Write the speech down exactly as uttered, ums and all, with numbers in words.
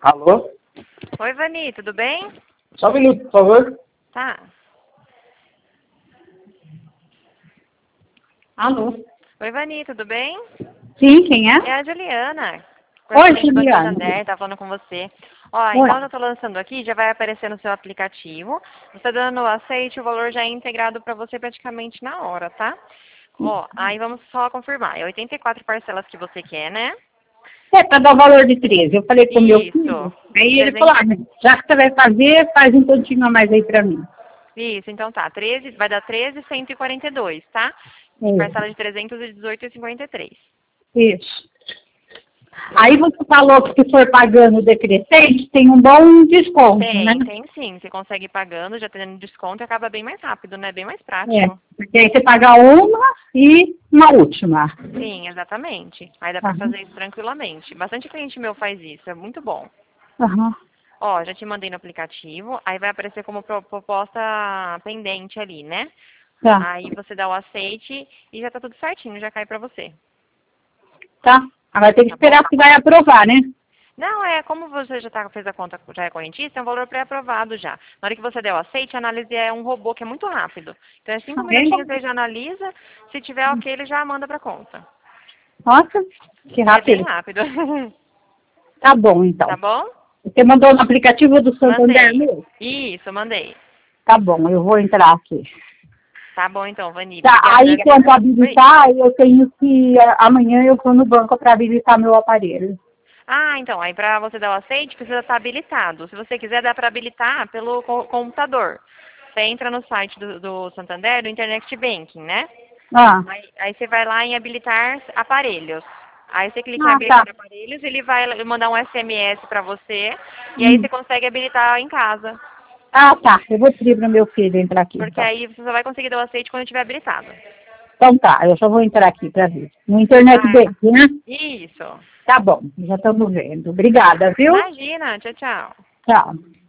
Alô? Oi, Vani, tudo bem? Só um minuto, por favor. Tá. Alô? Oi, Vani, tudo bem? Sim, quem é? É a Juliana. Oi, Correspondente do Banco Juliana. Santander, tá falando com você. Ó, Oi. então eu já tô lançando aqui, já vai aparecer no seu aplicativo. Você dando o aceite, o valor já é integrado para você praticamente na hora, tá? Ó, aí vamos só confirmar. É oitenta e quatro parcelas que você quer, né? É, para dar o valor de treze. Eu falei com o meu Isso. filho. Aí ele trezentos falou, ah, já que você vai fazer, faz um tantinho a mais aí para mim. Isso, então tá. treze, vai dar treze mil cento e quarenta e dois, tá? É. Parcela de trezentos e dezoito reais e cinquenta e três. Isso. Aí você falou que se for pagando decrescente, tem um bom desconto, né? Tem, tem sim. Você consegue ir pagando, já tendo desconto e acaba bem mais rápido, né? Bem mais É, prático. porque aí você paga uma e uma última. Sim, exatamente. Aí dá pra Aham. fazer isso tranquilamente. Bastante cliente meu faz isso, é muito bom. Aham. Ó, já te mandei no aplicativo, aí vai aparecer como pro- proposta pendente ali, né? Tá, Aí você dá o aceite e já tá tudo certinho, já cai pra você. tá. Agora tem que Tá esperar bom? que vai aprovar, né? Não, é como você já tá, fez a conta, já é correntista, é um valor pré-aprovado já. Na hora que você der o aceite, a análise é um robô que é muito rápido. Então é cinco Ah, minutinhos, é? ele já analisa, se tiver ok, ele já manda pra conta. Nossa, que É bem rápido. rápido. Tá bom, então. Tá bom? Você mandou no aplicativo do Santander Mandei. mesmo? Isso, mandei. Tá bom, eu vou entrar aqui. Tá bom então, Vani. Tá, Obrigada. aí quanto a Oi. habilitar, eu tenho que, a- amanhã eu vou no banco para habilitar meu aparelho. Ah, então, aí pra você dar o aceite, precisa estar habilitado. Se você quiser, dá pra habilitar pelo co- computador. Você entra no site do, do Santander, do Internet Banking, né? Ah, Aí, aí você vai lá em habilitar aparelhos. Aí você clica em ah tá. habilitar aparelhos, ele vai mandar um S M S pra você, e aí Hum. você consegue habilitar em casa. Ah, tá. Eu vou pedir para meu filho entrar aqui, Porque então. aí você só vai conseguir dar o aceite quando estiver habilitado. Então tá, eu só vou entrar aqui para ver. No Internet Ah, Banking, né? isso. Tá bom, já estamos vendo. Obrigada, viu? Imagina. Tchau, tchau. Tchau.